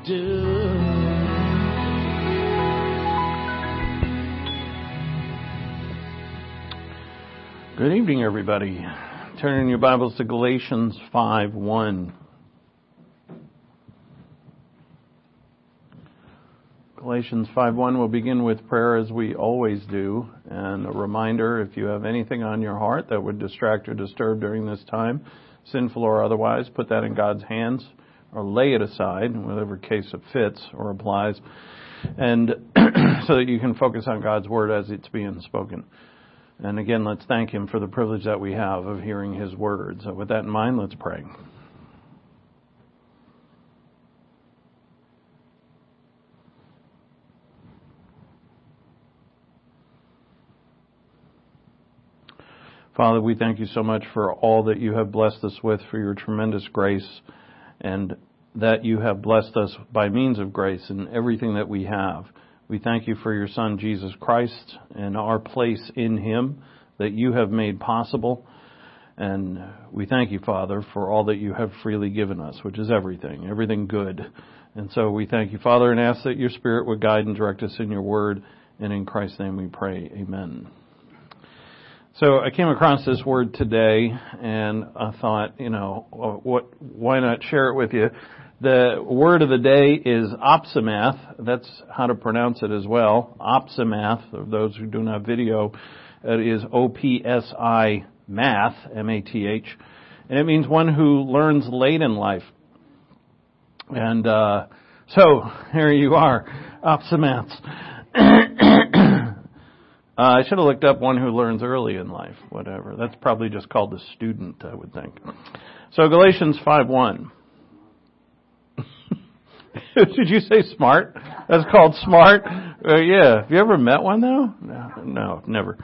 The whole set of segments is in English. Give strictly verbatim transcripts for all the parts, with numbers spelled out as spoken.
do. Good evening, everybody. Turn in your Bibles to Galatians five one. Galatians five one will begin with prayer as we always do. And a reminder, if you have anything on your heart that would distract or disturb during this time, sinful or otherwise, put that in God's hands or lay it aside, in whatever case it fits or applies, and so that you can focus on God's Word as it's being spoken. And again, let's thank Him for the privilege that we have of hearing His Word. So with that in mind, let's pray. Father, we thank you so much for all that you have blessed us with, for your tremendous grace, and that you have blessed us by means of grace in everything that we have. We thank you for your Son, Jesus Christ, and our place in Him that you have made possible. And we thank you, Father, for all that you have freely given us, which is everything, everything good. And so we thank you, Father, and ask that your Spirit would guide and direct us in your word. And in Christ's name we pray. Amen. So I came across this word today, and I thought, you know, what? why not share it with you? The word of the day is opsimath. That's how to pronounce it as well. Opsimath. For those who do not have video, it is O P S I math, M A T H. And it means one who learns late in life. And uh, so, here you are, opsimaths. uh, I should have looked up one who learns early in life, whatever. That's probably just called a student, I would think. So Galatians five one. Did you say smart? That's called smart? Uh, yeah. Have you ever met one, though? No, no, never.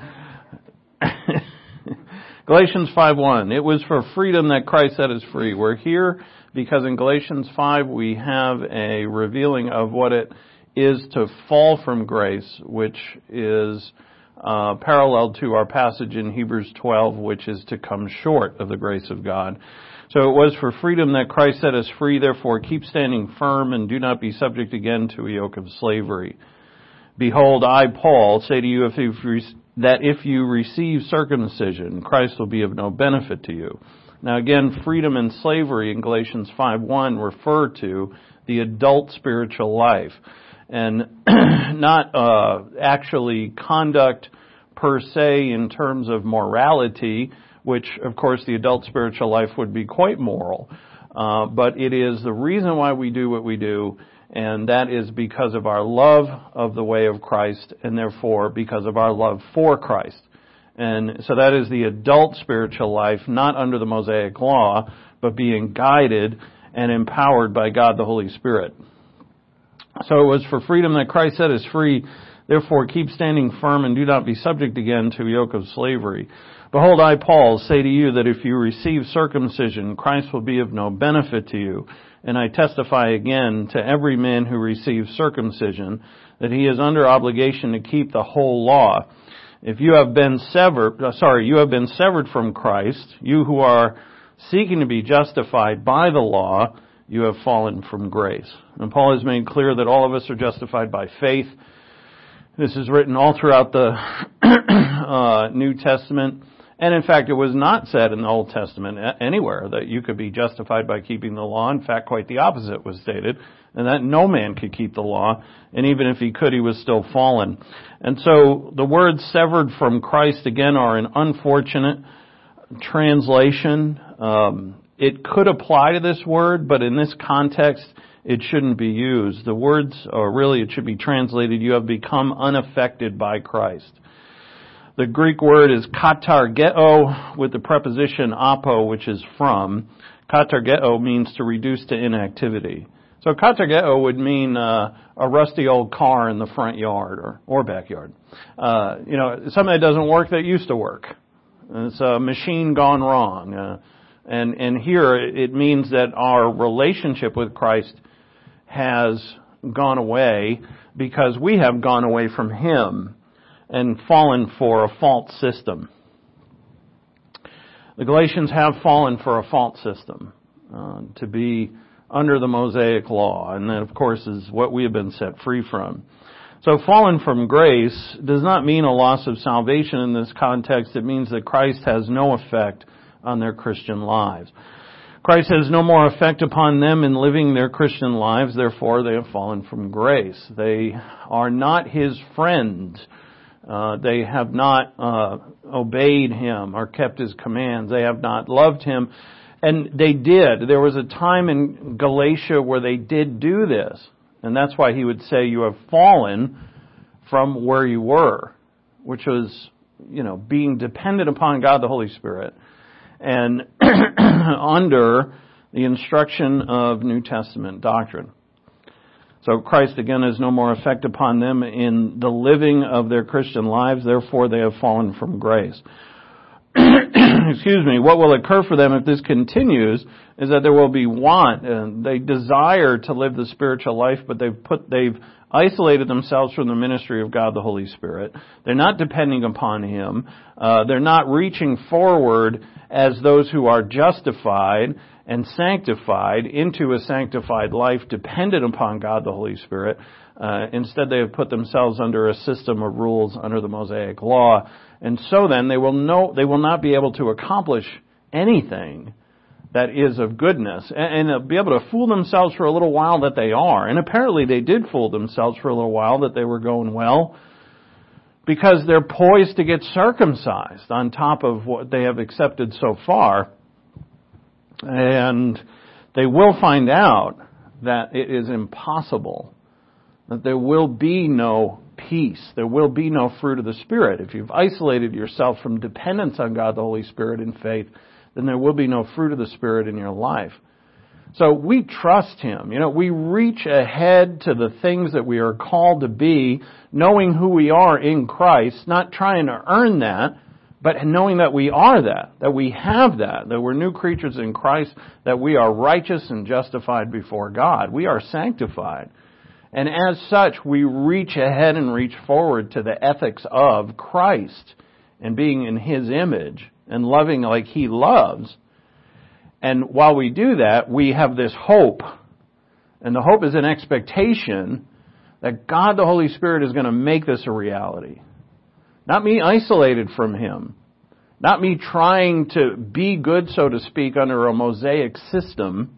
Galatians five one. It was for freedom that Christ set us free. We're here because in Galatians five we have a revealing of what it is to fall from grace, which is uh, parallel to our passage in Hebrews twelve, which is to come short of the grace of God. So it was for freedom that Christ set us free. Therefore, keep standing firm and do not be subject again to a yoke of slavery. Behold, I, Paul, say to you if you that if you receive circumcision, Christ will be of no benefit to you. Now again, freedom and slavery in Galatians five one refer to the adult spiritual life, and not uh, actually conduct per se in terms of morality, which, of course, the adult spiritual life would be quite moral. Uh, but it is the reason why we do what we do, and that is because of our love of the way of Christ, and therefore because of our love for Christ. And so that is the adult spiritual life, not under the Mosaic law, but being guided and empowered by God the Holy Spirit. So it was for freedom that Christ set us free. Therefore, keep standing firm and do not be subject again to a yoke of slavery. Behold, I, Paul, say to you that if you receive circumcision, Christ will be of no benefit to you. And I testify again to every man who receives circumcision that he is under obligation to keep the whole law. If you have been severed, sorry, you have been severed from Christ, you who are seeking to be justified by the law, you have fallen from grace. And Paul has made clear that all of us are justified by faith. This is written all throughout the uh, New Testament. And in fact, it was not said in the Old Testament anywhere that you could be justified by keeping the law. In fact, quite the opposite was stated, and that no man could keep the law. And even if he could, he was still fallen. And so the words severed from Christ, again, are an unfortunate translation. Um, it could apply to this word, but in this context, it shouldn't be used. The words, or really it should be translated, you have become unaffected by Christ. The Greek word is katargeo with the preposition apo, which is from. Katargeo means to reduce to inactivity. So katargeo would mean uh, a rusty old car in the front yard or, or backyard. Uh, you know, something that doesn't work that used to work. It's a machine gone wrong. Uh, and, and here it means that our relationship with Christ has gone away because we have gone away from Him and fallen for a false system. The Galatians have fallen for a false system, uh, to be under the Mosaic law, and that, of course, is what we have been set free from. So fallen from grace does not mean a loss of salvation in this context. It means that Christ has no effect on their Christian lives. Christ has no more effect upon them in living their Christian lives, therefore they have fallen from grace. They are not His friends. Uh, they have not uh, obeyed Him or kept His commands. They have not loved Him. And they did. There was a time in Galatia where they did do this. And that's why he would say you have fallen from where you were, which was, you know, being dependent upon God the Holy Spirit and under the instruction of New Testament doctrine. So Christ, again, has no more effect upon them in the living of their Christian lives. Therefore, they have fallen from grace. Excuse me. What will occur for them if this continues is that there will be want. And they desire to live the spiritual life, but they've put they've isolated themselves from the ministry of God the Holy Spirit. They're not depending upon Him. Uh, they're not reaching forward as those who are justified and sanctified into a sanctified life dependent upon God the Holy Spirit. Uh, instead, they have put themselves under a system of rules under the Mosaic law. And so then they will know, they will not be able to accomplish anything that is of goodness and, and be able to fool themselves for a little while that they are. And apparently they did fool themselves for a little while that they were going well because they're poised to get circumcised on top of what they have accepted so far. And they will find out that it is impossible, that there will be no peace, there will be no fruit of the Spirit. If you've isolated yourself from dependence on God the Holy Spirit in faith, then there will be no fruit of the Spirit in your life. So we trust Him. You know, we reach ahead to the things that we are called to be, knowing who we are in Christ, not trying to earn that, but knowing that we are that, that we have that, that we're new creatures in Christ, that we are righteous and justified before God. We are sanctified. And as such, we reach ahead and reach forward to the ethics of Christ and being in His image and loving like He loves. And while we do that, we have this hope. And the hope is an expectation that God the Holy Spirit is going to make this a reality. Not me isolated from Him. Not me trying to be good, so to speak, under a Mosaic system,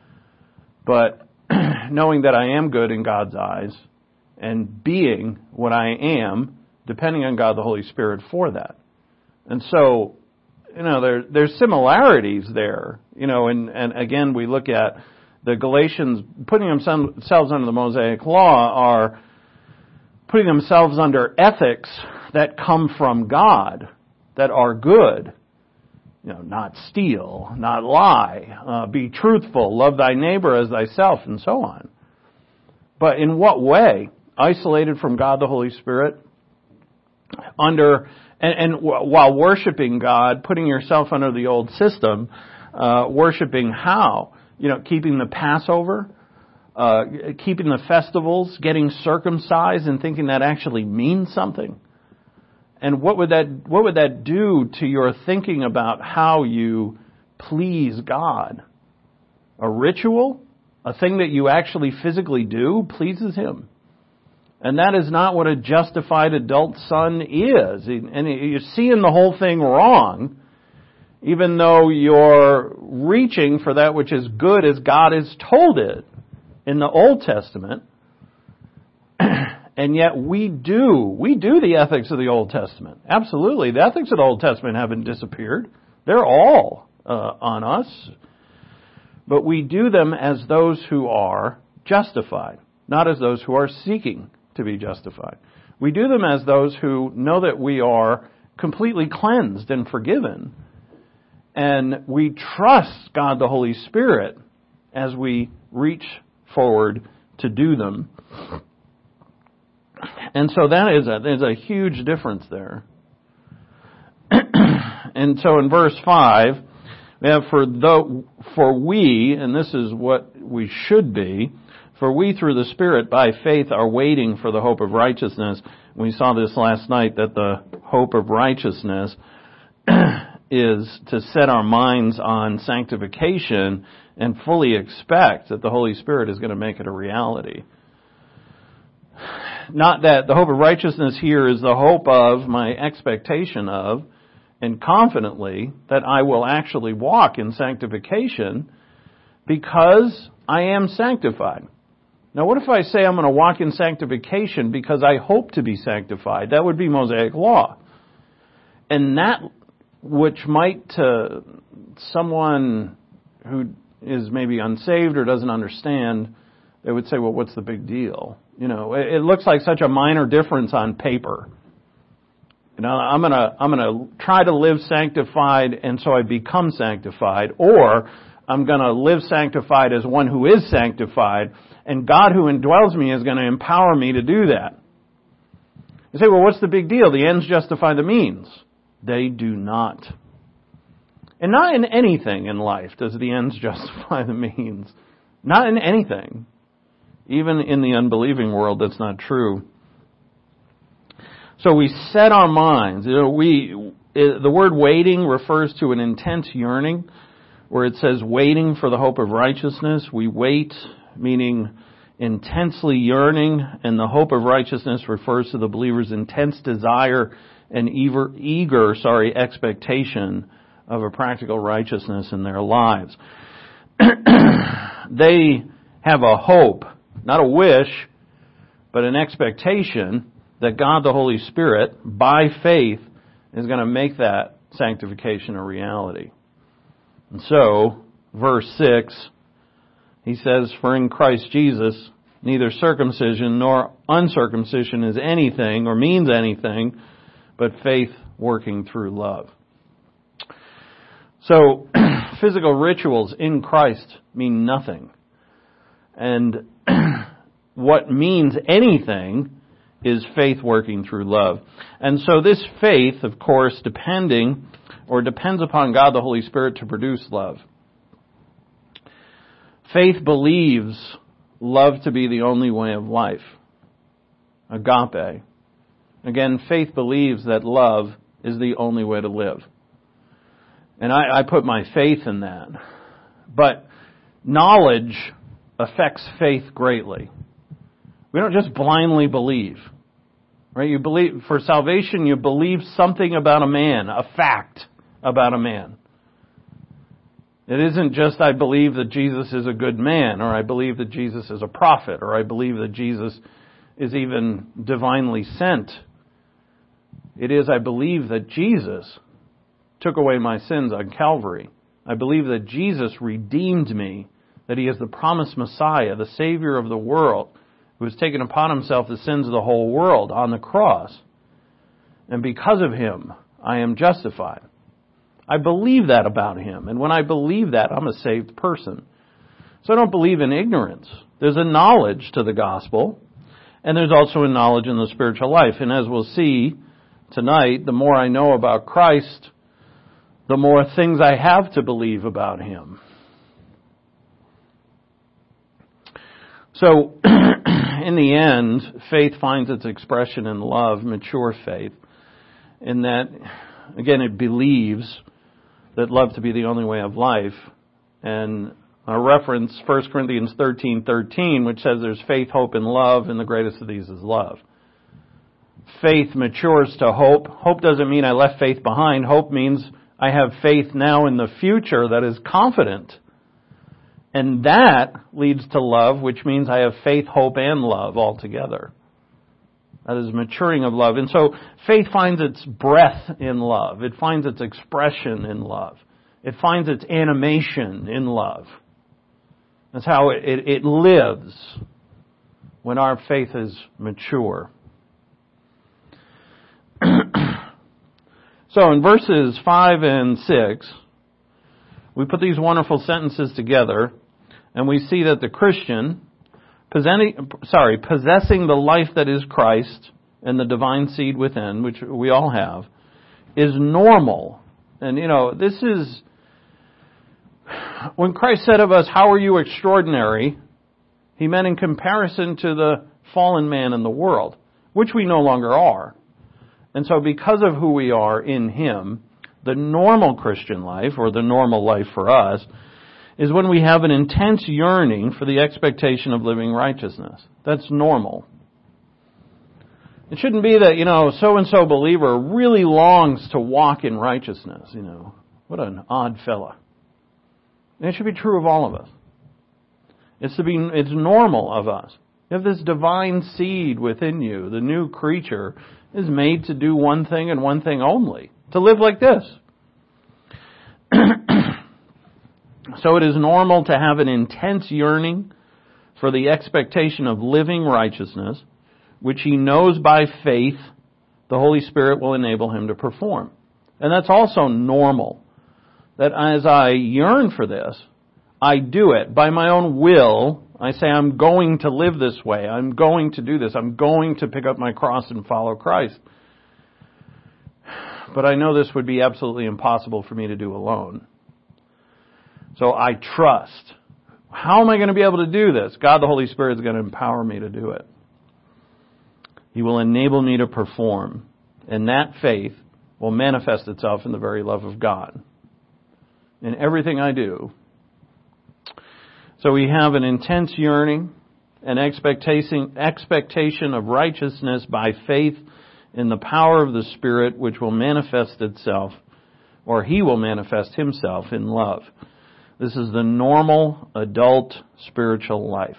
but knowing that I am good in God's eyes and being what I am, depending on God the Holy Spirit for that. And so, you know, there there's similarities there. You know, and, and again, we look at the Galatians putting themselves under the Mosaic law are putting themselves under ethics that come from God, that are good. You know, not steal, not lie, uh, be truthful, love thy neighbor as thyself, and so on. But in what way? Isolated from God the Holy Spirit, under and, and w- while worshiping God, putting yourself under the old system, uh, worshiping how? You know, keeping the Passover, uh, keeping the festivals, getting circumcised, and thinking that actually means something. And what would that what would that do to your thinking about how you please God? A ritual, a thing that you actually physically do, pleases Him. And that is not what a justified adult son is. And you're seeing the whole thing wrong, even though you're reaching for that which is good as God has told it in the Old Testament. And yet we do, we do the ethics of the Old Testament. Absolutely. The ethics of the Old Testament haven't disappeared. They're all uh, on us. But we do them as those who are justified, not as those who are seeking to be justified. We do them as those who know that we are completely cleansed and forgiven. And we trust God the Holy Spirit as we reach forward to do them. And so that is a, there's a huge difference there. And so in verse five, we have for the, for we, and this is what we should be, for we through the Spirit by faith are waiting for the hope of righteousness. We saw this last night, that the hope of righteousness is to set our minds on sanctification and fully expect that the Holy Spirit is going to make it a reality. Not that the hope of righteousness here is the hope of, my expectation of, and confidently that I will actually walk in sanctification because I am sanctified. Now, what if I say I'm going to walk in sanctification because I hope to be sanctified? That would be Mosaic law. And that, which might to someone who is maybe unsaved or doesn't understand, they would say, well, what's the big deal? You know, it, it looks like such a minor difference on paper. You know, I'm going to I'm going to try to live sanctified and so I become sanctified, or I'm going to live sanctified as one who is sanctified, and God who indwells me is going to empower me to do that. You say, well, what's the big deal? The ends justify the means. They do not. And not in anything in life does the ends justify the means. Not in anything. Even in the unbelieving world, that's not true. So we set our minds. You know, we the word waiting refers to an intense yearning, where it says waiting for the hope of righteousness. We wait, meaning intensely yearning, and the hope of righteousness refers to the believer's intense desire and eager, eager, sorry, expectation of a practical righteousness in their lives. They have a hope, not a wish, but an expectation that God the Holy Spirit, by faith, is going to make that sanctification a reality. And so, verse six, he says, for in Christ Jesus, neither circumcision nor uncircumcision is anything or means anything, but faith working through love. So, physical rituals in Christ mean nothing. And what means anything is faith working through love. And so this faith, of course, depending or depends upon God the Holy Spirit to produce love. Faith believes love to be the only way of life. Agape. Again, faith believes that love is the only way to live. And I, I put my faith in that. But knowledge affects faith greatly. We don't just blindly believe. Right? You believe, for salvation, you believe something about a man, a fact about a man. It isn't just I believe that Jesus is a good man, or I believe that Jesus is a prophet, or I believe that Jesus is even divinely sent. It is I believe that Jesus took away my sins on Calvary. I believe that Jesus redeemed me, that He is the promised Messiah, the Savior of the world, who has taken upon Himself the sins of the whole world on the cross. And because of Him, I am justified. I believe that about Him. And when I believe that, I'm a saved person. So I don't believe in ignorance. There's a knowledge to the gospel, and there's also a knowledge in the spiritual life. And as we'll see tonight, the more I know about Christ, the more things I have to believe about Him. So, in the end, faith finds its expression in love, mature faith, in that, again, it believes that love to be the only way of life. And I reference First Corinthians thirteen thirteen, which says there's faith, hope, and love, and the greatest of these is love. Faith matures to hope. Hope doesn't mean I left faith behind. Hope means I have faith now in the future that is confident. And that leads to love, which means I have faith, hope, and love all together. That is maturing of love. And so faith finds its breath in love. It finds its expression in love. It finds its animation in love. That's how it, it, it lives when our faith is mature. So in verses five and six, we put these wonderful sentences together, and we see that the Christian, possessing, sorry, possessing the life that is Christ and the divine seed within, which we all have, is normal. And, you know, this is, when Christ said of us, how are you extraordinary? He meant in comparison to the fallen man in the world, which we no longer are. And so because of who we are in Him, The normal Christian life, or the normal life for us, is when we have an intense yearning for the expectation of living righteousness. That's normal. It shouldn't be that, you know, so-and-so believer really longs to walk in righteousness, you know. What an odd fella. And it should be true of all of us. It's to be, it's normal of us. You have this divine seed within you. The new creature is made to do one thing and one thing only. To live like this. So it is normal to have an intense yearning for the expectation of living righteousness, which he knows by faith the Holy Spirit will enable him to perform. And that's also normal. That as I yearn for this, I do it by my own will. I say, I'm going to live this way. I'm going to do this. I'm going to pick up my cross and follow Christ. But I know this would be absolutely impossible for me to do alone. So I trust. How am I going to be able to do this? God the Holy Spirit is going to empower me to do it. He will enable me to perform. And that faith will manifest itself in the very love of God. In everything I do. So we have an intense yearning, an expectation, expectation of righteousness by faith in the power of the Spirit, which will manifest itself, or He will manifest Himself in love. This is the normal adult spiritual life.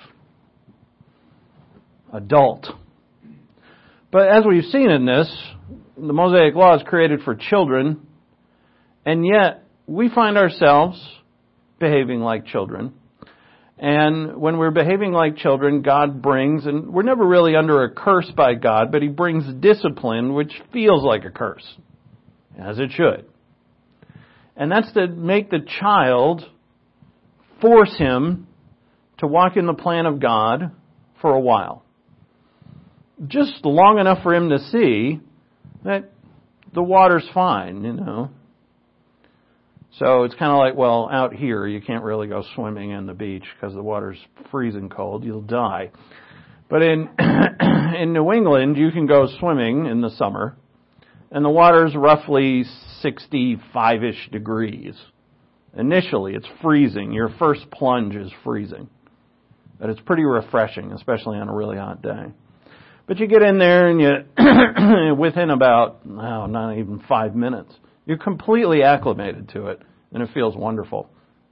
Adult. But as we've seen in this, the Mosaic Law is created for children, and yet we find ourselves behaving like children. And when we're behaving like children, God brings, and we're never really under a curse by God, but He brings discipline which feels like a curse, as it should. And that's to make the child, force him to walk in the plan of God for a while. Just long enough for him to see that the water's fine, you know. So it's kind of like, well, out here you can't really go swimming in the beach because the water's freezing cold. You'll die. But in in New England, you can go swimming in the summer, and the water's roughly sixty-five-ish degrees. Initially, it's freezing. Your first plunge is freezing. But it's pretty refreshing, especially on a really hot day. But you get in there and you, within about, oh, not even five minutes, you're completely acclimated to it, and it feels wonderful.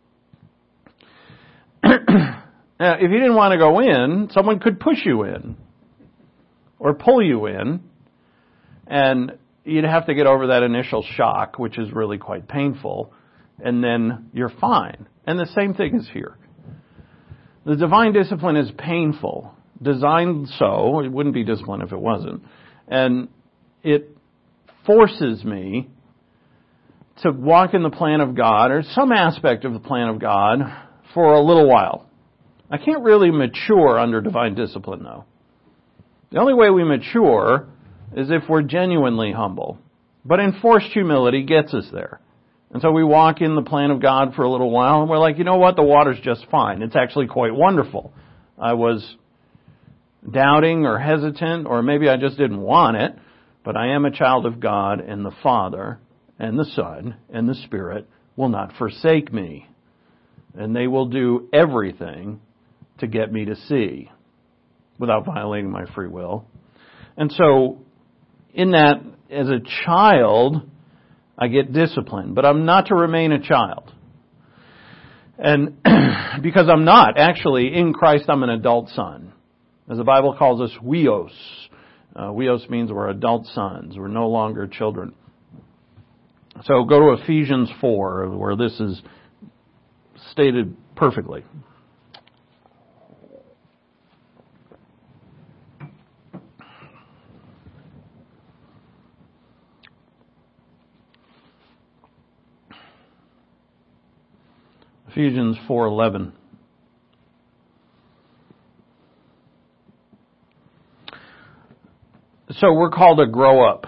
Now, if you didn't want to go in, someone could push you in or pull you in, and you'd have to get over that initial shock, which is really quite painful, and then you're fine. And the same thing is here. The divine discipline is painful, designed so. It wouldn't be discipline if it wasn't. And it forces me to walk in the plan of God, or some aspect of the plan of God, for a little while. I can't really mature under divine discipline, though. The only way we mature is if we're genuinely humble. But enforced humility gets us there. And so we walk in the plan of God for a little while, and we're like, you know what, the water's just fine. It's actually quite wonderful. I was doubting or hesitant, or maybe I just didn't want it, but I am a child of God, and the Father and the Son and the Spirit will not forsake me. And they will do everything to get me to see without violating my free will. And so, in that, as a child, I get disciplined, but I'm not to remain a child. And because I'm not, actually, in Christ, I'm an adult son. As the Bible calls us, huios. Uh, huios means we're adult sons. We're no longer children. So go to Ephesians four, where this is stated perfectly. Ephesians four eleven. So we're called to grow up.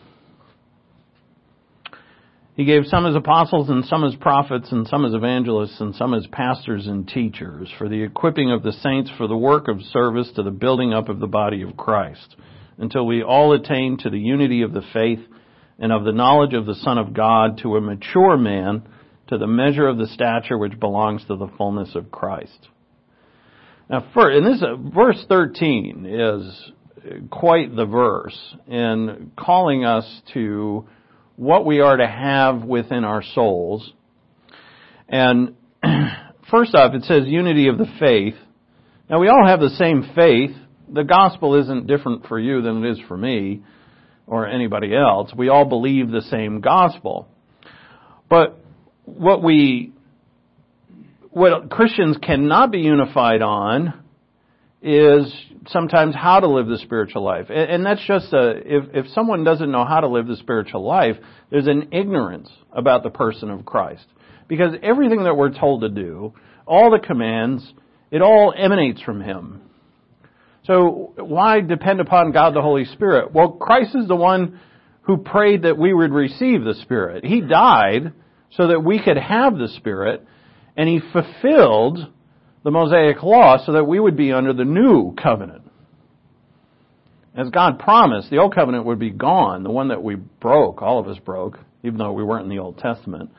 He gave some as apostles and some as prophets and some as evangelists and some as pastors and teachers for the equipping of the saints for the work of service to the building up of the body of Christ, until we all attain to the unity of the faith and of the knowledge of the Son of God, to a mature man, to the measure of the stature which belongs to the fullness of Christ. Now, for, and this uh, verse thirteen is quite the verse in calling us to what we are to have within our souls. And first off, it says unity of the faith. Now, we all have the same faith. The gospel isn't different for you than it is for me or anybody else. We all believe the same gospel. But what we, what Christians cannot be unified on is sometimes how to live the spiritual life. And that's just a, if, if someone doesn't know how to live the spiritual life, there's an ignorance about the person of Christ. Because everything that we're told to do, all the commands, it all emanates from Him. So why depend upon God the Holy Spirit? Well, Christ is the one who prayed that we would receive the Spirit. He died so that we could have the Spirit, and He fulfilled the Mosaic law so that we would be under the new covenant. As God promised, the old covenant would be gone, the one that we broke, all of us broke, even though we weren't in the Old Testament.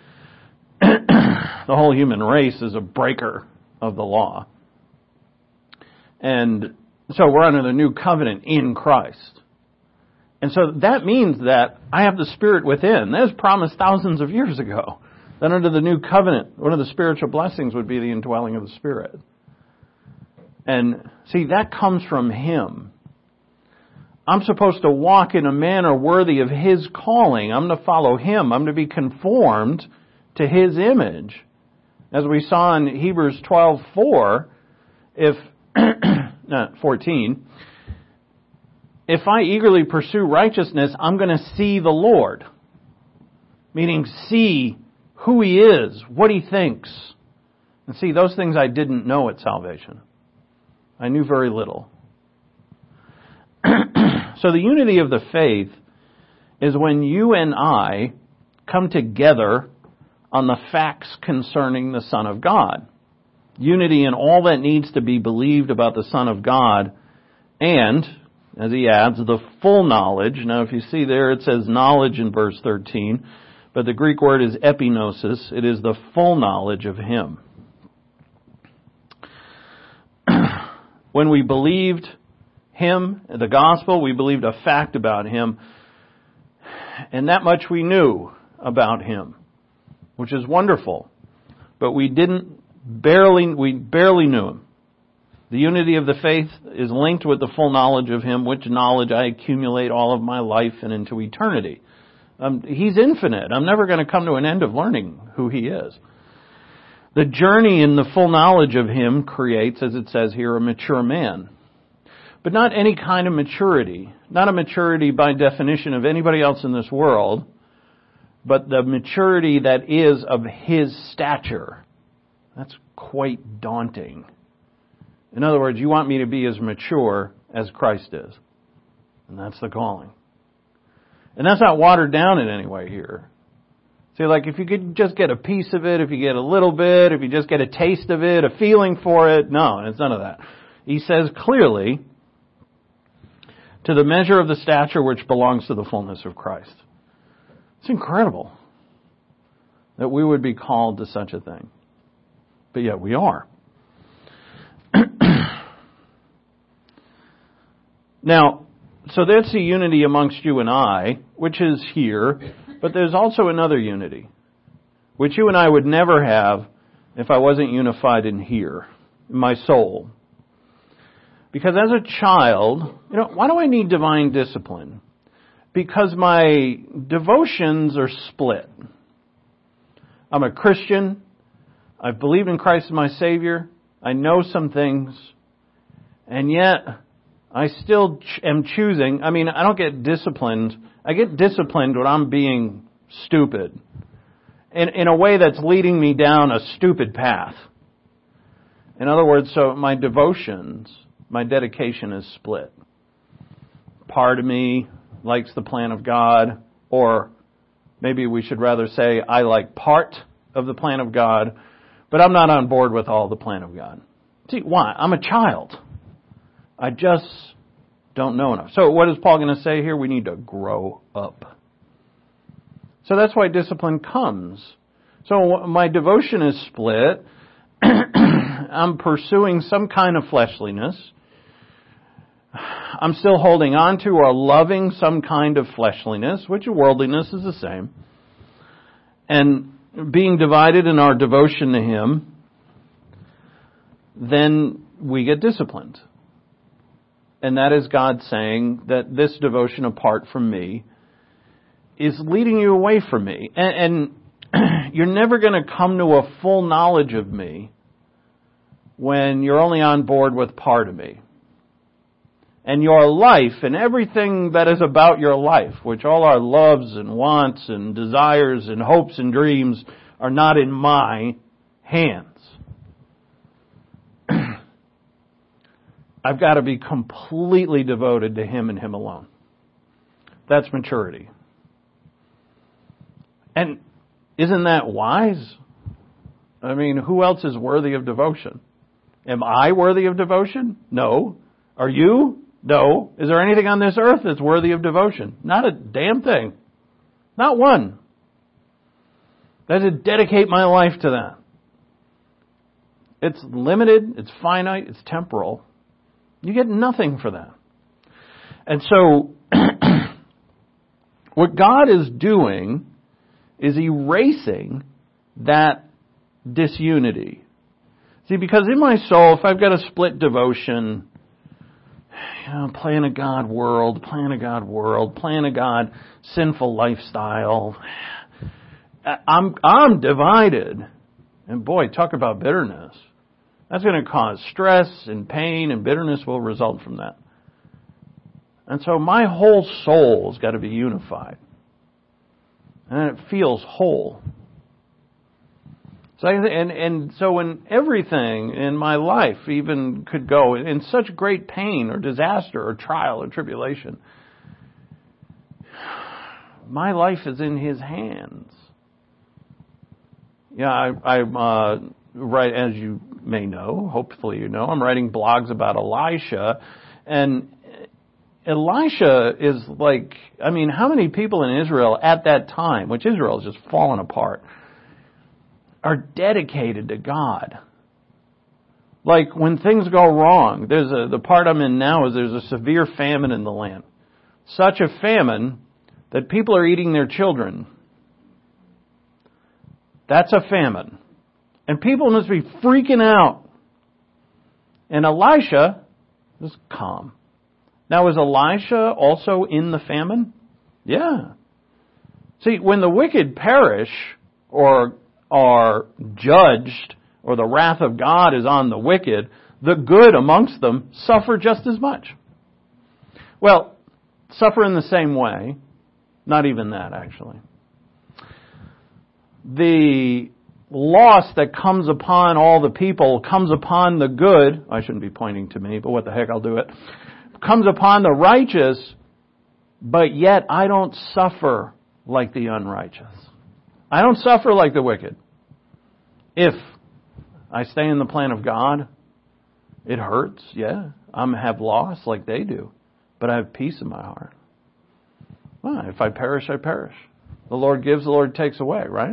The whole human race is a breaker of the law. And so we're under the new covenant in Christ. And so that means that I have the Spirit within. That was promised thousands of years ago. Then under the new covenant, one of the spiritual blessings would be the indwelling of the Spirit. And see, that comes from Him. I'm supposed to walk in a manner worthy of His calling. I'm to follow Him. I'm to be conformed to His image. As we saw in Hebrews twelve four, if, not fourteen, if I eagerly pursue righteousness, I'm going to see the Lord. Meaning see who He is, what He thinks. And see, those things I didn't know at salvation. I knew very little. So the unity of the faith is when you and I come together on the facts concerning the Son of God. Unity in all that needs to be believed about the Son of God, and, as he adds, the full knowledge. Now, if you see there, it says knowledge in verse thirteen, but the Greek word is epignosis. It is the full knowledge of Him. When we believed Him, the gospel, we believed a fact about Him, and that much we knew about Him, which is wonderful. But we didn't barely, we barely knew Him. The unity of the faith is linked with the full knowledge of Him, which knowledge I accumulate all of my life and into eternity. Um, he's infinite. I'm never going to come to an end of learning who He is. The journey in the full knowledge of Him creates, as it says here, a mature man. But not any kind of maturity. Not a maturity by definition of anybody else in this world, but the maturity that is of His stature. That's quite daunting. In other words, you want me to be as mature as Christ is. And that's the calling. And that's not watered down in any way here. See, like if you could just get a piece of it, if you get a little bit, if you just get a taste of it, a feeling for it, no, it's none of that. He says clearly, to the measure of the stature which belongs to the fullness of Christ. It's incredible that we would be called to such a thing. But yet we are. Now, so that's the unity amongst you and I, which is here, but there's also another unity, which you and I would never have if I wasn't unified in here, in my soul. Because as a child, you know, why do I need divine discipline? Because my devotions are split. I'm a Christian. I believe in Christ as my Savior. I know some things. And yet, I still ch- am choosing. I mean, I don't get disciplined. I get disciplined when I'm being stupid. In, in a way that's leading me down a stupid path. In other words, so my devotions, my dedication is split. Part of me likes the plan of God, or maybe we should rather say I like part of the plan of God, but I'm not on board with all the plan of God. See, why? I'm a child. I just don't know enough. So what is Paul going to say here? We need to grow up. So that's why discipline comes. So my devotion is split. I'm pursuing some kind of fleshliness. I'm still holding on to or loving some kind of fleshliness, which worldliness is the same. And being divided in our devotion to Him, then we get disciplined. And that is God saying that this devotion apart from me is leading you away from me. And, and you're never going to come to a full knowledge of me when you're only on board with part of me. And your life and everything that is about your life, which all our loves and wants and desires and hopes and dreams are not in my hands. I've got to be completely devoted to Him and Him alone. That's maturity. And isn't that wise? I mean, who else is worthy of devotion? Am I worthy of devotion? No. Are you? No. Is there anything on this earth that's worthy of devotion? Not a damn thing. Not one. I have to dedicate my life to that. It's limited, it's finite, it's temporal. You get nothing for that. And so, what God is doing is erasing that disunity. See, because in my soul, if I've got a split devotion, you know, playing a God world, playing a God world, playing a God sinful lifestyle, I'm, I'm divided. And boy, talk about bitterness. That's going to cause stress and pain, and bitterness will result from that. And so my whole soul's got to be unified. And it feels whole. So I, and, and so when everything in my life even could go in such great pain or disaster or trial or tribulation, my life is in His hands. Yeah, I, I'm uh, right, as you may know, hopefully you know, I'm writing blogs about Elisha, and Elisha is like, I mean, how many people in Israel at that time, which Israel is just falling apart, are dedicated to God? Like when things go wrong, there's a, the part I'm in now is there's a severe famine in the land. Such a famine that people are eating their children. That's a famine. And people must be freaking out. And Elisha was calm. Now, is Elisha also in the famine? Yeah. See, when the wicked perish or are judged, or the wrath of God is on the wicked, the good amongst them suffer just as much. Well, suffer in the same way. Not even that, actually. The loss that comes upon all the people comes upon the good. I shouldn't be pointing to me, but what the heck, I'll do it. Comes upon the righteous, but yet I don't suffer like the unrighteous. I don't suffer like the wicked. If I stay in the plan of God, it hurts, yeah. I have loss like they do, but I have peace in my heart. Well, if I perish, I perish. The Lord gives, the Lord takes away, right?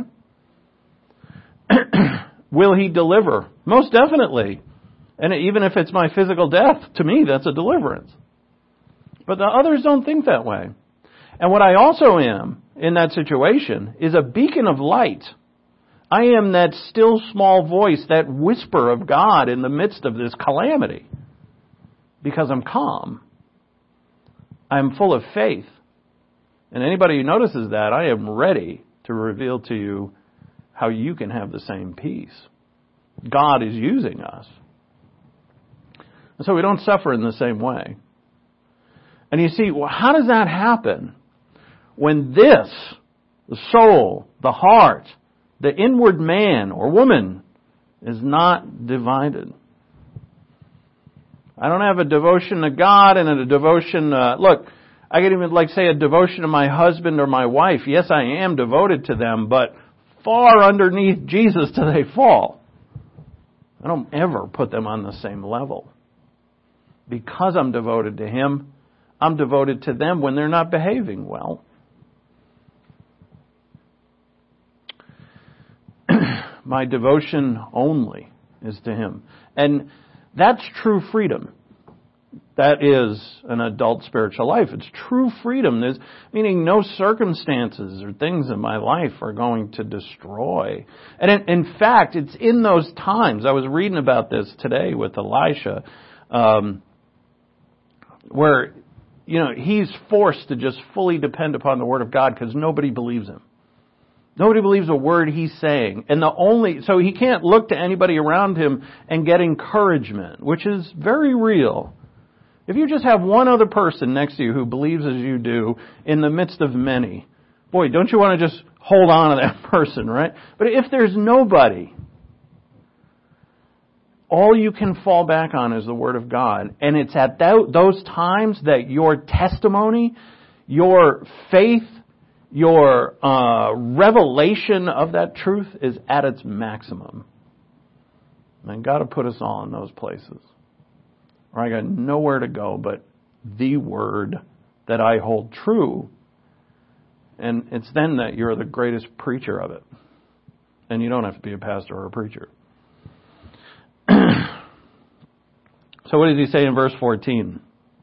Will He deliver? Most definitely. And even if it's my physical death, to me, that's a deliverance. But the others don't think that way. And what I also am in that situation is a beacon of light. I am that still small voice, that whisper of God in the midst of this calamity. Because I'm calm. I'm full of faith. And anybody who notices that, I am ready to reveal to you how you can have the same peace. God is using us. And so we don't suffer in the same way. And you see, well, how does that happen? When this, the soul, the heart, the inward man or woman is not divided. I don't have a devotion to God and a devotion, uh, look, I could even like say a devotion to my husband or my wife. Yes, I am devoted to them, but far underneath Jesus till they fall. I don't ever put them on the same level. Because I'm devoted to Him, I'm devoted to them when they're not behaving well. My devotion only is to Him. And that's true freedom. That is an adult spiritual life. It's true freedom. There's, meaning no circumstances or things in my life are going to destroy. And in, in fact, it's in those times. I was reading about this today with Elisha, um, where, you know, he's forced to just fully depend upon the Word of God because nobody believes him. Nobody believes a word he's saying. And the only, so he can't look to anybody around him and get encouragement, which is very real. If you just have one other person next to you who believes as you do in the midst of many, boy, don't you want to just hold on to that person, right? But if there's nobody, all you can fall back on is the Word of God. And it's at that, those times that your testimony, your faith, your uh, revelation of that truth is at its maximum. And God will put us all in those places. Or I got nowhere to go but the Word that I hold true. And it's then that you're the greatest preacher of it. And you don't have to be a pastor or a preacher. So what does he say in verse fourteen?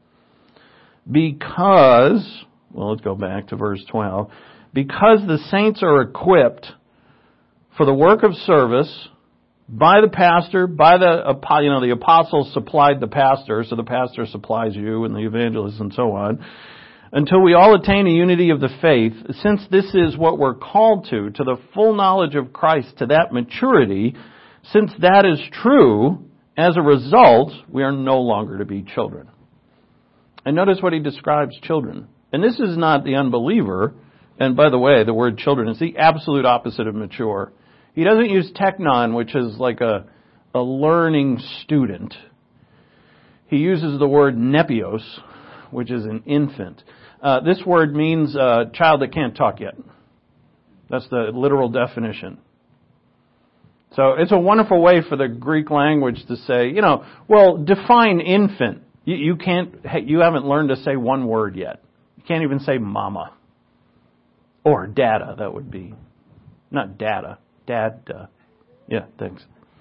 Because, well, let's go back to verse twelve. Because the saints are equipped for the work of service by the pastor, by the, you know, the apostles supplied the pastor, so the pastor supplies you and the evangelists and so on, until we all attain a unity of the faith, since this is what we're called to, to the full knowledge of Christ, to that maturity, since that is true, as a result, we are no longer to be children. And notice what he describes children. And this is not the unbeliever. And by the way, the word children is the absolute opposite of mature. He doesn't use teknon, which is like a, a learning student. He uses the word nepios, which is an infant. Uh, this word means a child that can't talk yet. That's the literal definition. So it's a wonderful way for the Greek language to say, you know, well, define infant. You, you can't, you haven't learned to say one word yet. You can't even say mama. Or dada, that would be. Not dada. Dad, uh, yeah, thanks.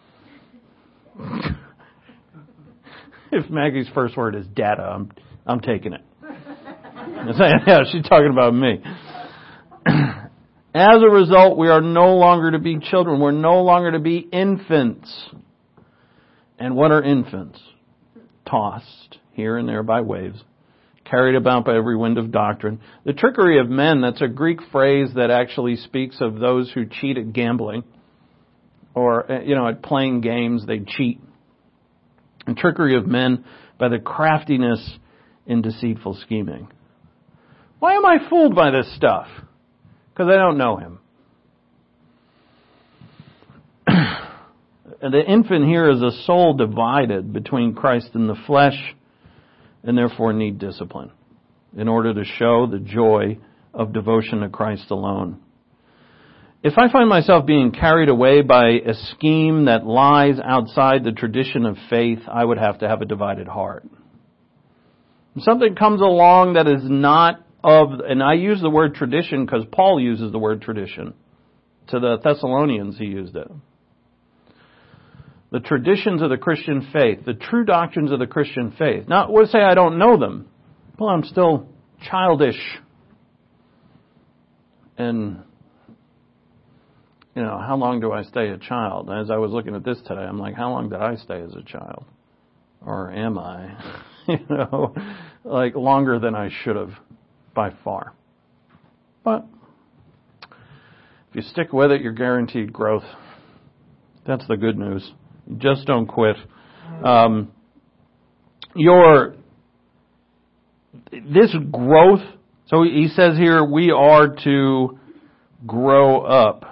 If Maggie's first word is dada, I'm, I'm taking it. Yeah, she's talking about me. As a result, we are no longer to be children. We're no longer to be infants. And what are infants? Tossed here and there by waves, carried about by every wind of doctrine. The trickery of men, that's a Greek phrase that actually speaks of those who cheat at gambling. Or, you know, at playing games, they cheat. And trickery of men by the craftiness in deceitful scheming. Why am I fooled by this stuff? Because I don't know Him. The infant here is a soul divided between Christ and the flesh, and therefore need discipline in order to show the joy of devotion to Christ alone. If I find myself being carried away by a scheme that lies outside the tradition of faith, I would have to have a divided heart. If something comes along that is not of, and I use the word tradition because Paul uses the word tradition. To the Thessalonians he used it. The traditions of the Christian faith, the true doctrines of the Christian faith. Not we'll say I don't know them. Well, I'm still childish. And, you know, how long do I stay a child? As I was looking at this today, I'm like, how long did I stay as a child? Or am I? You know, like longer than I should have by far. But if you stick with it, you're guaranteed growth. That's the good news. Just don't quit. Um, your this growth. So he says here, we are to grow up.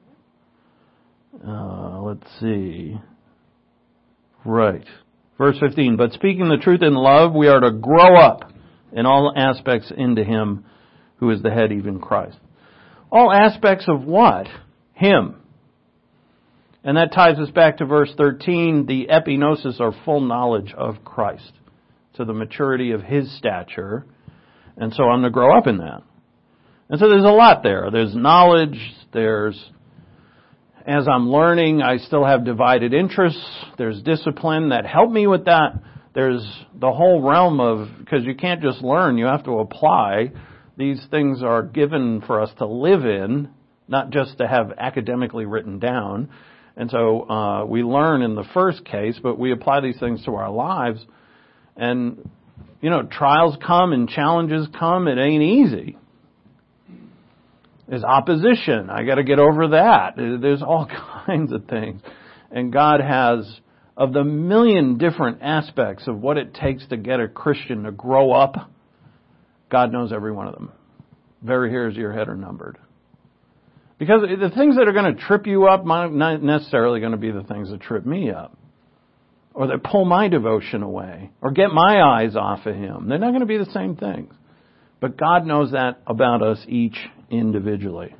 Uh, let's see. Right. Verse fifteen. But speaking the truth in love, we are to grow up in all aspects into Him who is the head, even Christ. All aspects of what? Him. And that ties us back to verse thirteen, the epignosis or full knowledge of Christ, to the maturity of His stature. And so I'm to grow up in that. And so there's a lot there. There's knowledge, there's as I'm learning, I still have divided interests. There's discipline that help me with that. There's the whole realm of, because you can't just learn, you have to apply. These things are given for us to live in, not just to have academically written down. And so uh, we learn in the first case, but we apply these things to our lives. And, you know, trials come and challenges come. It ain't easy. There's opposition. I got to get over that. There's all kinds of things. And God has, of the million different aspects of what it takes to get a Christian to grow up, God knows every one of them. Very hairs of your head are numbered. Because the things that are going to trip you up might not necessarily going to be the things that trip me up. Or that pull my devotion away. Or get my eyes off of Him. They're not going to be the same things. But God knows that about us each individually.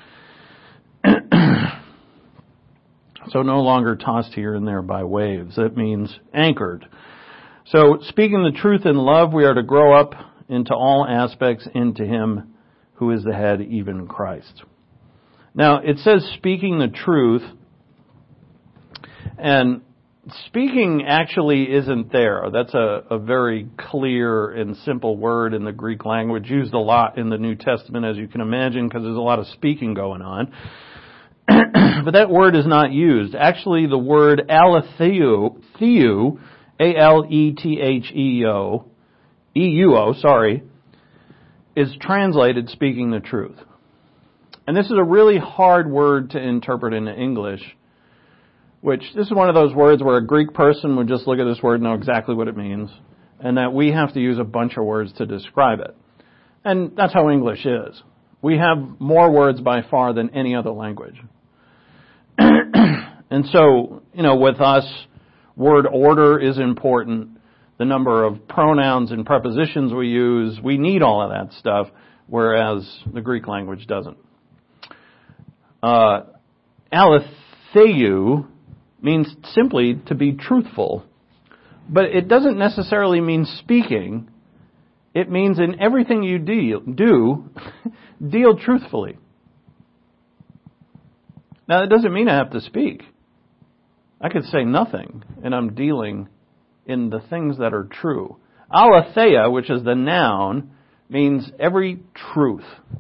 So no longer tossed here and there by waves. That means anchored. So speaking the truth in love, we are to grow up into all aspects into Him who is the head, even Christ. Now, it says speaking the truth, and speaking actually isn't there. That's a, a very clear and simple word in the Greek language, used a lot in the New Testament, as you can imagine, because there's a lot of speaking going on. But that word is not used. Actually, the word aletheo, theo, A L E T H E O, E U O, sorry, is translated speaking the truth. And this is a really hard word to interpret into English, which this is one of those words where a Greek person would just look at this word and know exactly what it means, and that we have to use a bunch of words to describe it. And that's how English is. We have more words by far than any other language. And so, you know, with us, word order is important. The number of pronouns and prepositions we use, we need all of that stuff, whereas the Greek language doesn't. Uh, aletheu means simply to be truthful. But it doesn't necessarily mean speaking. It means in everything you deal, do, deal truthfully. Now, that doesn't mean I have to speak. I could say nothing, and I'm dealing in the things that are true. Aletheia, which is the noun, means every truth.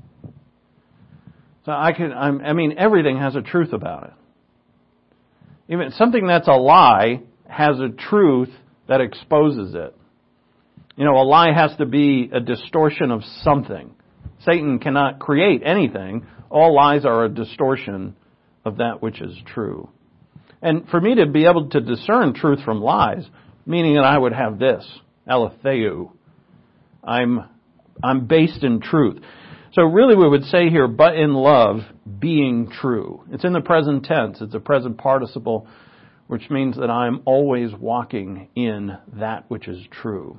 So I can, I'm, I mean, everything has a truth about it. Even something that's a lie has a truth that exposes it. You know, a lie has to be a distortion of something. Satan cannot create anything. All lies are a distortion of that which is true. And for me to be able to discern truth from lies, meaning that I would have this, aletheu. I'm, I'm based in truth. So really we would say here, but in love, being true. It's in the present tense. It's a present participle, which means that I'm always walking in that which is true.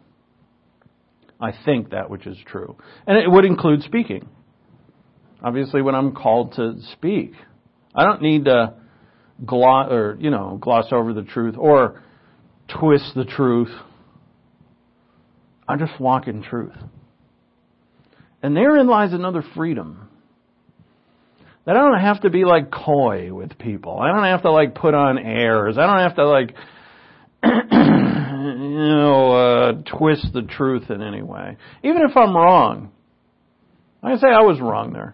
I think that which is true. And it would include speaking. Obviously, when I'm called to speak, I don't need to gloss, or, you know, gloss over the truth or twist the truth. I just walk in truth. And therein lies another freedom. That I don't have to be like coy with people. I don't have to like put on airs. I don't have to like, you know, uh, twist the truth in any way. Even if I'm wrong. I can say I was wrong there.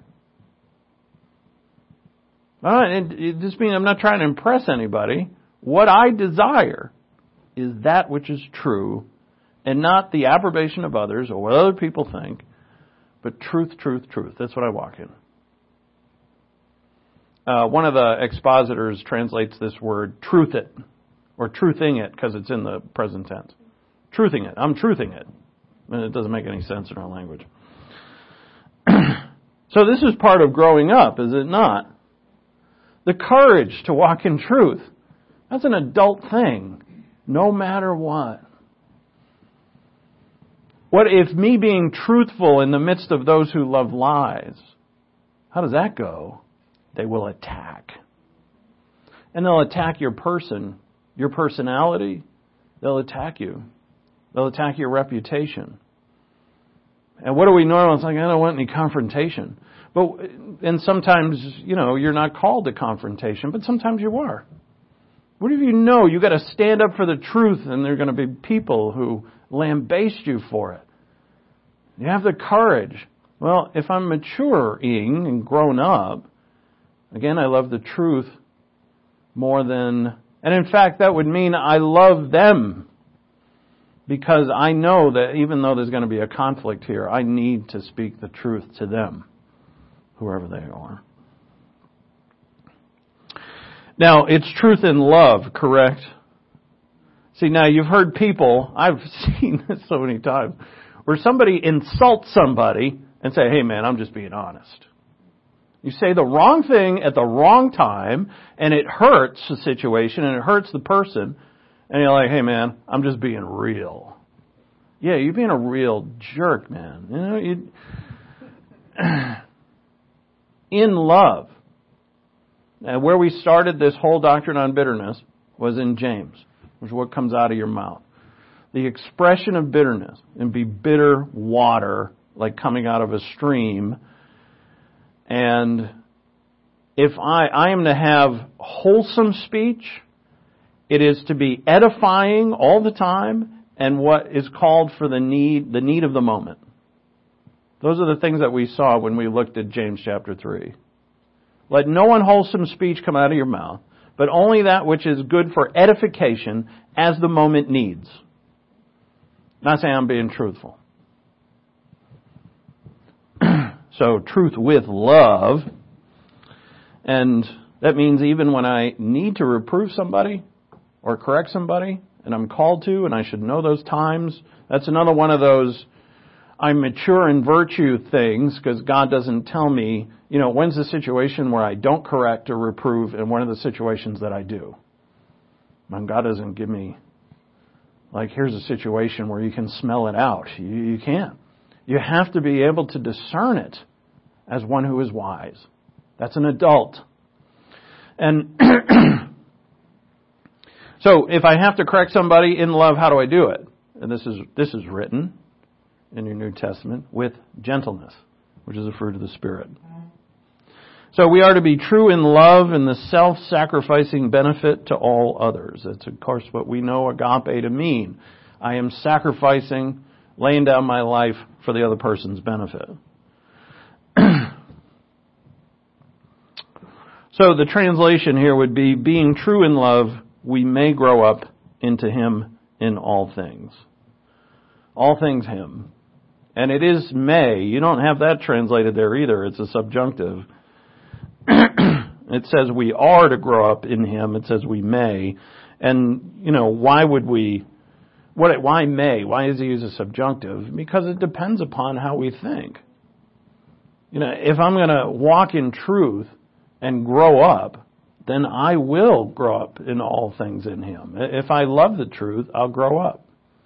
Uh, it, it just means I'm not trying to impress anybody. What I desire is that which is true and not the approbation of others or what other people think, but truth, truth, truth. That's what I walk in. Uh, one of the expositors translates this word truth it, or truthing it, because it's in the present tense. Truthing it. I'm truthing it. And it doesn't make any sense in our language. So this is part of growing up, is it not? The courage to walk in truth. That's an adult thing, no matter what. What if me being truthful in the midst of those who love lies? How does that go? They will attack. And they'll attack your person, your personality. They'll attack you. They'll attack your reputation. And what do we normally? It's like, I don't want any confrontation. But and sometimes, you know, you're not called to confrontation, but sometimes you are. What if you know you got to stand up for the truth, and there are going to be people who lambaste you for it? You have the courage. Well, if I'm maturing and grown up, again, I love the truth more than, and in fact, that would mean I love them. Because I know that even though there's going to be a conflict here, I need to speak the truth to them, whoever they are. Now, it's truth in love, correct? See, now you've heard people, I've seen this so many times, where somebody insults somebody and say, hey man, I'm just being honest. You say the wrong thing at the wrong time, and it hurts the situation, and it hurts the person. And you're like, hey man, I'm just being real. Yeah, you're being a real jerk, man. You know, you in love. And where we started this whole doctrine on bitterness was in James, which is what comes out of your mouth. The expression of bitterness, and be bitter water, like coming out of a stream. And if I, I am to have wholesome speech, it is to be edifying all the time, and what is called for the need, the need of the moment. Those are the things that we saw when we looked at James chapter three. Let no unwholesome speech come out of your mouth, but only that which is good for edification as the moment needs. Not saying I'm being truthful. So truth with love, and that means even when I need to reprove somebody, or correct somebody, and I'm called to, and I should know those times. That's another one of those I'm mature in virtue things, because God doesn't tell me, you know, when's the situation where I don't correct or reprove, and when are the situations that I do. And God doesn't give me, like, here's a situation where you can smell it out. You, you can't. You have to be able to discern it as one who is wise. That's an adult. And so if I have to correct somebody in love, how do I do it? And this is this is written in your New Testament with gentleness, which is a fruit of the Spirit. So we are to be true in love and the self-sacrificing benefit to all others. That's, of course, what we know agape to mean. I am sacrificing, laying down my life for the other person's benefit. So the translation here would be, being true in love, we may grow up into Him in all things. All things Him. And it is may. You don't have that translated there either. It's a subjunctive. It says we are to grow up in Him. It says we may. And, you know, why would we, what? why may? Why does He use a subjunctive? Because it depends upon how we think. You know, if I'm going to walk in truth and grow up, then I will grow up in all things in Him. If I love the truth, I'll grow up.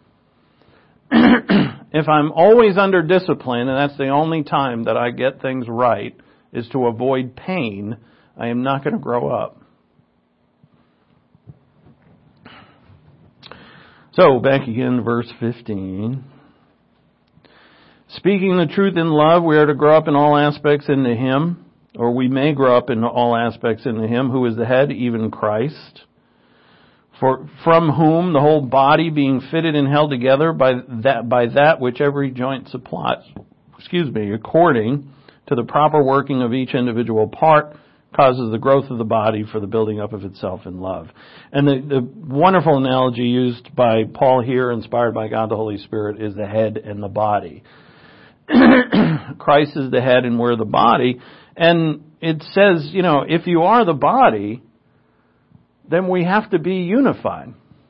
If I'm always under discipline, and that's the only time that I get things right, is to avoid pain, I am not going to grow up. So, back again to verse fifteen. Speaking the truth in love, we are to grow up in all aspects into Him, or we may grow up in all aspects into Him, who is the head, even Christ, for from whom the whole body, being fitted and held together by that by that which every joint supplies, excuse me, according to the proper working of each individual part, causes the growth of the body for the building up of itself in love. And the, the wonderful analogy used by Paul here, inspired by God the Holy Spirit, is the head and the body. Christ is the head and we're the body. And it says, you know, if you are the body, then we have to be unified.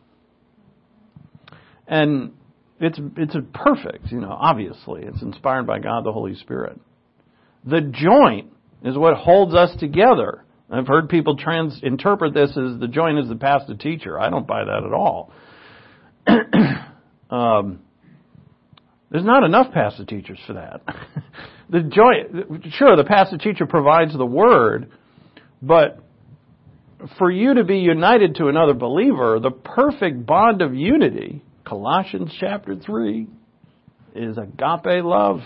And it's it's a perfect, you know, obviously. It's inspired by God the Holy Spirit. The joint is what holds us together. I've heard people trans interpret this as the joint is the pastor teacher. I don't buy that at all. um, there's not enough pastor teachers for that. The joint, sure, the pastor teacher provides the word, but for you to be united to another believer, the perfect bond of unity, Colossians chapter three, is agape love.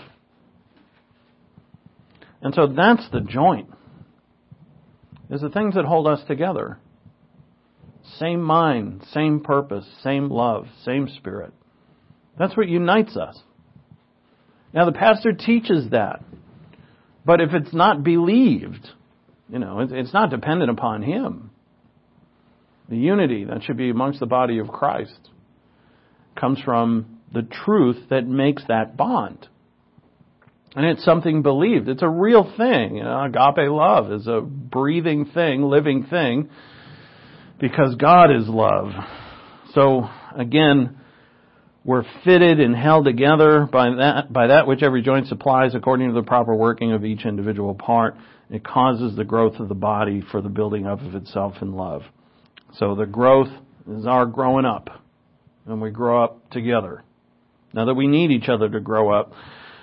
And so that's the joint. Is the things that hold us together. Same mind, same purpose, same love, same spirit. That's what unites us. Now the pastor teaches that. But if it's not believed, you know, it's not dependent upon him. The unity that should be amongst the body of Christ comes from the truth that makes that bond. And it's something believed. It's a real thing. You know, agape love is a breathing thing, living thing, because God is love. So, again, we're fitted and held together by that, by that which every joint supplies according to the proper working of each individual part. It causes the growth of the body for the building up of itself in love. So the growth is our growing up. And we grow up together. Now that we need each other to grow up,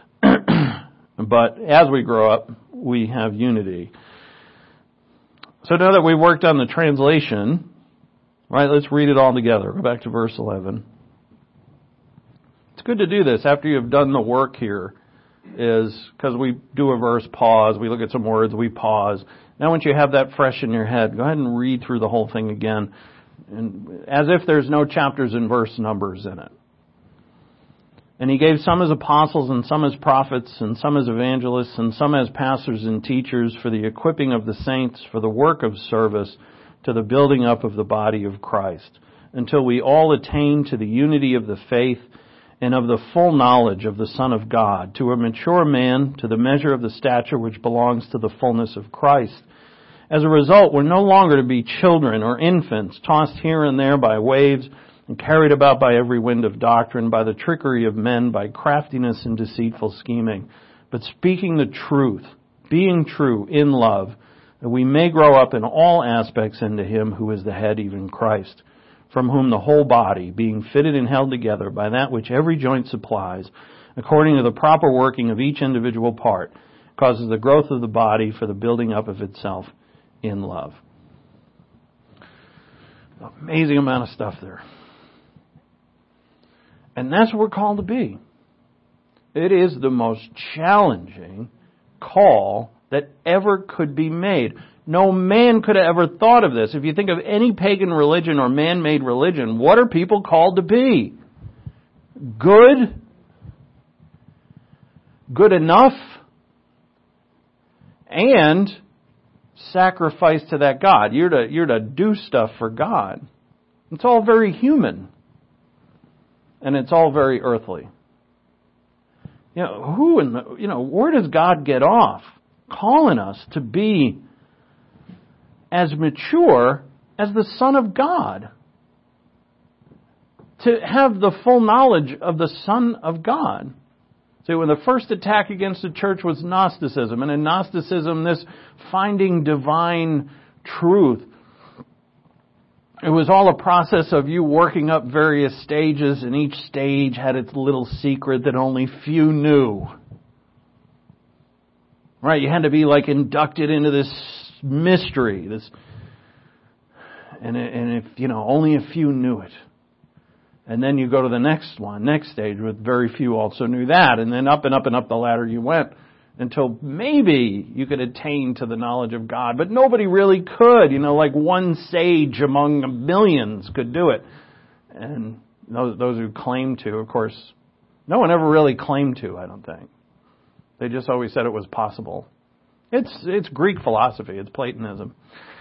but as we grow up, we have unity. So now that we've worked on the translation, right, let's read it all together. Go back to verse eleven. It's good to do this after you've done the work here, is because we do a verse pause, we look at some words, we pause. Now once you have that fresh in your head, go ahead and read through the whole thing again, and as if there's no chapters and verse numbers in it. And he gave some as apostles, and some as prophets, and some as evangelists, and some as pastors and teachers for the equipping of the saints, for the work of service, to the building up of the body of Christ, until we all attain to the unity of the faith and of the full knowledge of the Son of God, to a mature man, to the measure of the stature which belongs to the fullness of Christ. As a result, we're no longer to be children or infants, tossed here and there by waves, and carried about by every wind of doctrine, by the trickery of men, by craftiness and deceitful scheming, but speaking the truth, being true in love, that we may grow up in all aspects into Him who is the head, even Christ, from whom the whole body, being fitted and held together by that which every joint supplies, according to the proper working of each individual part, causes the growth of the body for the building up of itself in love. Amazing amount of stuff there. And that's what we're called to be. It is the most challenging call that ever could be made. No man could have ever thought of this. If you think of any pagan religion or man-made religion, what are people called to be? Good? Good enough? And sacrifice to that God. You're to, you're to do stuff for God. It's all very human. And it's all very earthly. You know, who in the, you know, where does God get off calling us to be as mature as the Son of God? To have the full knowledge of the Son of God. See, when the first attack against the church was Gnosticism, and in Gnosticism, this finding divine truth, it was all a process of you working up various stages, and each stage had its little secret that only few knew. Right? You had to be like inducted into this mystery, this, and and if you know, only a few knew it. And then you go to the next one, next stage, with very few also knew that, and then up and up and up the ladder you went until maybe you could attain to the knowledge of God. But nobody really could. You know, like one sage among millions could do it. And those, those who claim to, of course, no one ever really claimed to, I don't think. They just always said it was possible. It's, it's Greek philosophy. It's Platonism.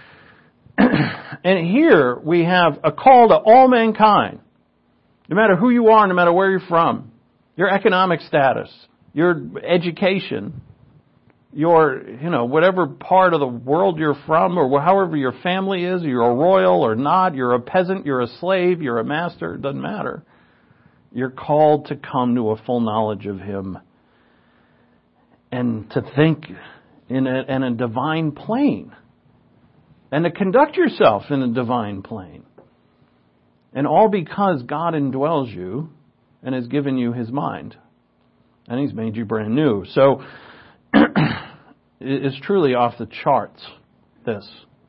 And here we have a call to all mankind. No matter who you are, no matter where you're from, your economic status, your education, your, you know, whatever part of the world you're from, or however your family is, you're a royal or not, you're a peasant, you're a slave, you're a master, it doesn't matter. You're called to come to a full knowledge of Him and to think in a, in a divine plane and to conduct yourself in a divine plane. And all because God indwells you and has given you His mind. And He's made you brand new. So, it's truly off the charts, this.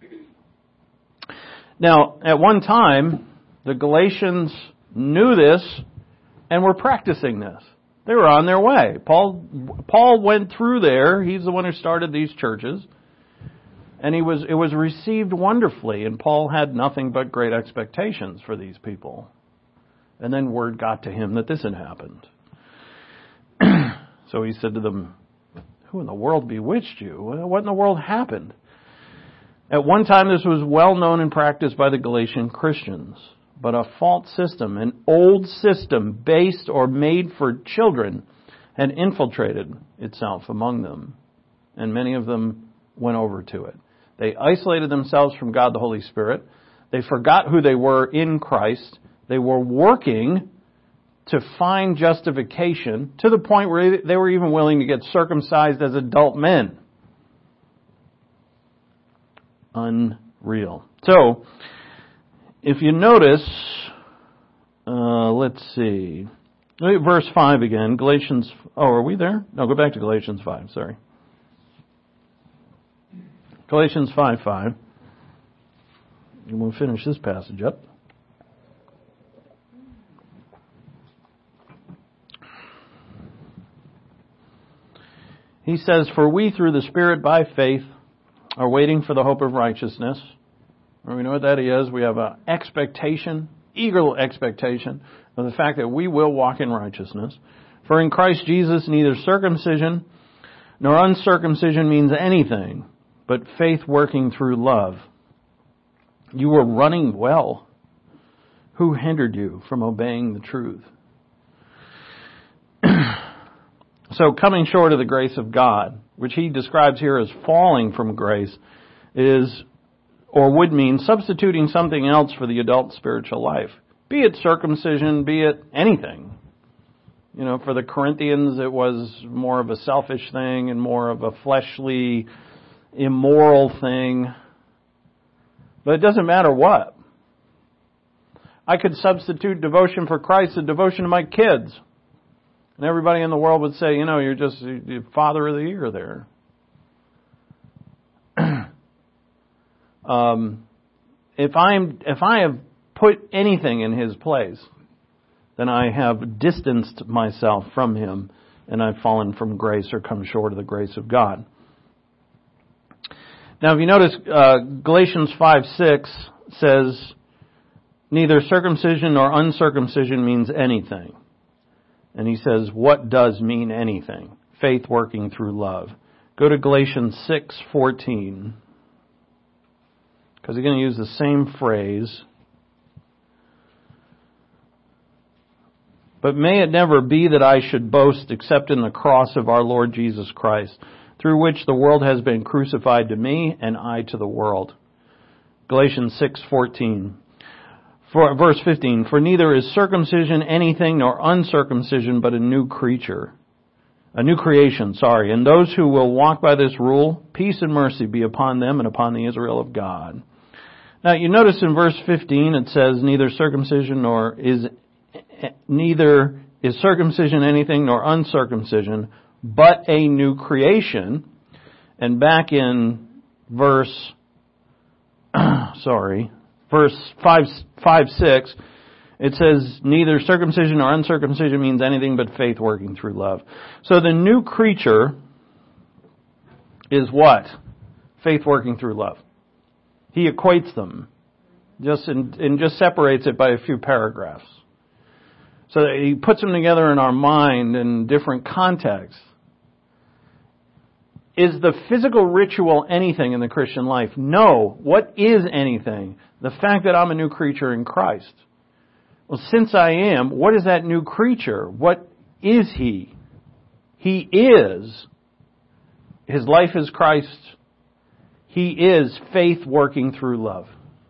Now, at one time, the Galatians knew this and were practicing this. They were on their way. Paul, Paul went through there. He's the one who started these churches. And he was, it was received wonderfully. And Paul had nothing but great expectations for these people. And then word got to him that this had happened. So he said to them, who in the world bewitched you? What in the world happened? At one time, this was well known and practiced by the Galatian Christians. But a false system, an old system based or made for children, had infiltrated itself among them. And many of them went over to it. They isolated themselves from God the Holy Spirit. They forgot who they were in Christ. They were working to find justification to the point where they were even willing to get circumcised as adult men. Unreal. So, if you notice, uh, let's see, verse five again, Galatians, oh, are we there? No, go back to Galatians five, sorry. Galatians five five. And we'll finish this passage up. He says, for we through the Spirit by faith are waiting for the hope of righteousness. And we know what that is. We have an expectation, eager expectation of the fact that we will walk in righteousness. For in Christ Jesus neither circumcision nor uncircumcision means anything, but faith working through love. You were running well. Who hindered you from obeying the truth? So coming short of the grace of God, which he describes here as falling from grace, is or would mean substituting something else for the adult spiritual life. Be it circumcision, be it anything. You know, for the Corinthians it was more of a selfish thing and more of a fleshly, immoral thing. But it doesn't matter what. I could substitute devotion for Christ as devotion to my kids. And everybody in the world would say, you know, you're just you're father of the year there. um, if I'm if I have put anything in his place, then I have distanced myself from him, and I've fallen from grace or come short of the grace of God. Now, if you notice, uh, Galatians five six says, neither circumcision nor uncircumcision means anything. And he says, what does mean anything? Faith working through love. Go to Galatians six fourteen. Because he's going to use the same phrase. But may it never be that I should boast except in the cross of our Lord Jesus Christ, through which the world has been crucified to me and I to the world. Galatians six fourteen. For, verse fifteen, for neither is circumcision anything nor uncircumcision, but a new creature. A new creation, sorry. And those who will walk by this rule, peace and mercy be upon them and upon the Israel of God. Now you notice in verse fifteen it says neither circumcision nor is, neither is circumcision anything nor uncircumcision, but a new creation. And back in verse, sorry, Verse five, five, six, it says, neither circumcision nor uncircumcision means anything but faith working through love. So the new creature is what? Faith working through love. He equates them, just in, and just separates it by a few paragraphs. So that he puts them together in our mind in different contexts. Is the physical ritual anything in the Christian life? No. What is anything? The fact that I'm a new creature in Christ. Well, since I am, what is that new creature? What is he? He is. His life is Christ. He is faith working through love.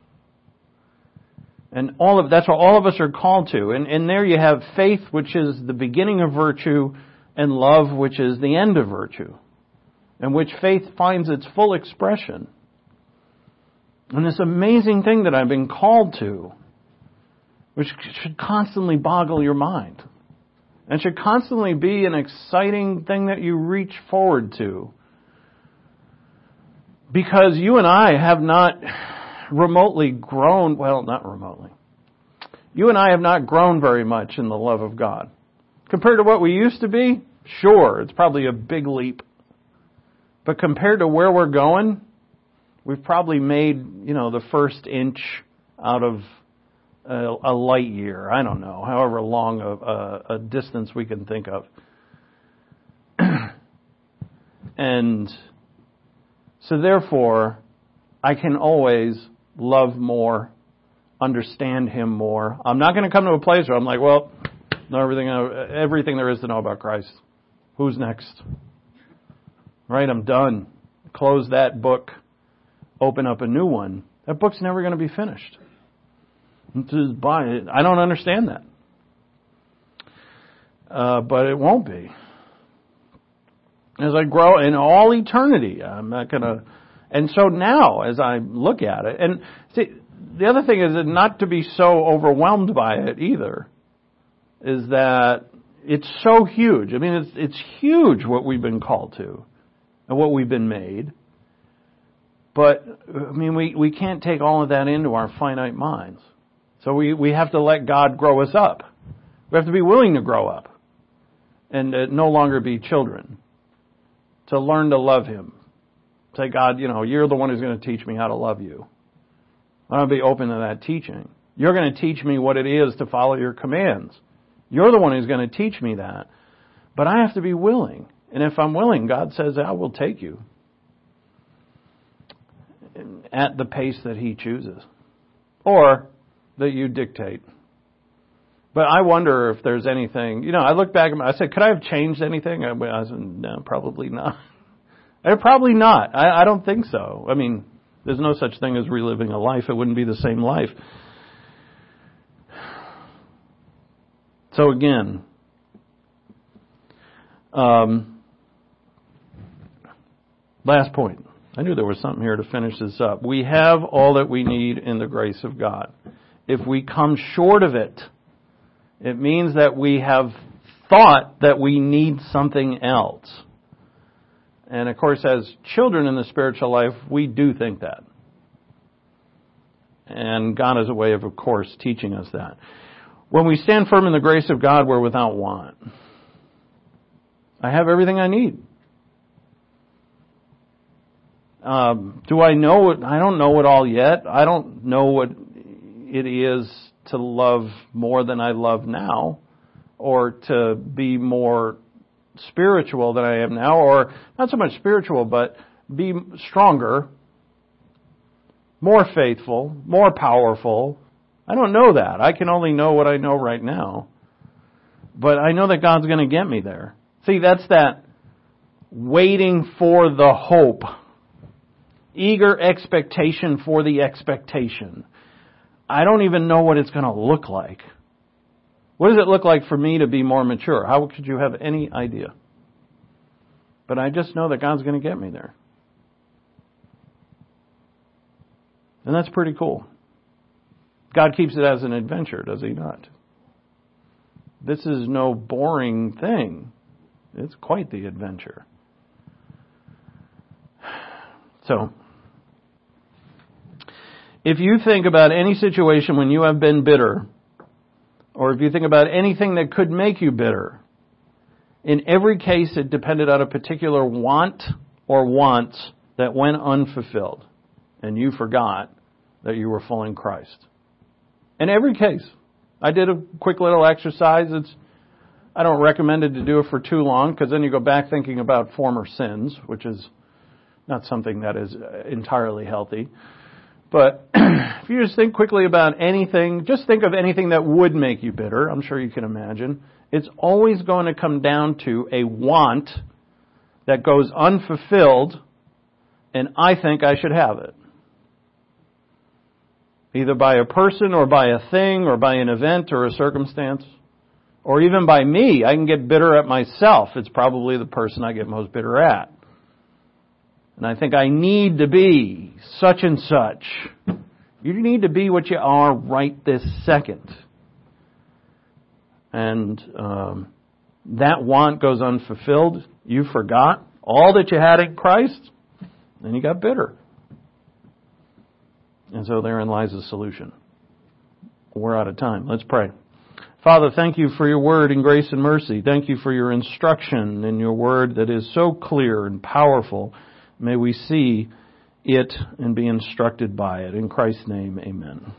And all of that's what all of us are called to. And, and there you have faith, which is the beginning of virtue, and love, which is the end of virtue, in which faith finds its full expression. And this amazing thing that I've been called to, which should constantly boggle your mind, and should constantly be an exciting thing that you reach forward to. Because you and I have not remotely grown, well, not remotely. You and I have not grown very much in the love of God. Compared to what we used to be, sure, it's probably a big leap. But compared to where we're going, we've probably made, you know, the first inch out of a, a light year. I don't know, however long a, a, a distance we can think of. And so therefore, I can always love more, understand Him more. I'm not going to come to a place where I'm like, well, know everything, everything there is to know about Christ. Who's next? Right, I'm done. Close that book. Open up a new one. That book's never going to be finished. I don't understand that. Uh, but it won't be. As I grow in all eternity, I'm not going to... And so now, as I look at it, and see, the other thing is that not to be so overwhelmed by it either, is that it's so huge. I mean, it's it's huge what we've been called to and what we've been made. But, I mean, we, we can't take all of that into our finite minds. So we, we have to let God grow us up. We have to be willing to grow up and uh, no longer be children. To learn to love Him. Say, God, you know, you're the one who's going to teach me how to love you. I want to be open to that teaching. You're going to teach me what it is to follow your commands. You're the one who's going to teach me that. But I have to be willing. And if I'm willing, God says, I will take you at the pace that He chooses. Or that you dictate. But I wonder if there's anything, you know, I look back and I said, could I have changed anything? I, I said, no, probably not. I, probably not. I, I don't think so. I mean, there's no such thing as reliving a life. It wouldn't be the same life. So again, um, last point. I knew there was something here to finish this up. We have all that we need in the grace of God. If we come short of it, it means that we have thought that we need something else. And of course, as children in the spiritual life, we do think that. And God has a way of, of course, teaching us that. When we stand firm in the grace of God, we're without want. I have everything I need. Um, do I know it? I don't know it all yet. I don't know what it is to love more than I love now, or to be more spiritual than I am now, or not so much spiritual, but be stronger, more faithful, more powerful. I don't know that. I can only know what I know right now. But I know that God's going to get me there. See, that's that waiting for the hope. Eager expectation for the expectation. I don't even know what it's going to look like. What does it look like for me to be more mature? How could you have any idea? But I just know that God's going to get me there. And that's pretty cool. God keeps it as an adventure, does He not? This is no boring thing. It's quite the adventure. So, if you think about any situation when you have been bitter, or if you think about anything that could make you bitter, in every case it depended on a particular want or wants that went unfulfilled, and you forgot that you were full in Christ. In every case. I did a quick little exercise. It's I don't recommend it to do it for too long, because then you go back thinking about former sins, which is not something that is entirely healthy. But if you just think quickly about anything, just think of anything that would make you bitter. I'm sure you can imagine. It's always going to come down to a want that goes unfulfilled, and I think I should have it. Either by a person or by a thing or by an event or a circumstance. Or even by me. I can get bitter at myself. It's probably the person I get most bitter at. And I think I need to be such and such. You need to be what you are right this second. And um, that want goes unfulfilled. You forgot all that you had in Christ. And you got bitter. And so therein lies the solution. We're out of time. Let's pray. Father, thank you for your word in grace and mercy. Thank you for your instruction in your word that is so clear and powerful. May we see it and be instructed by it. In Christ's name, amen.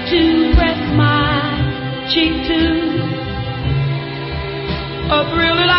A thrill that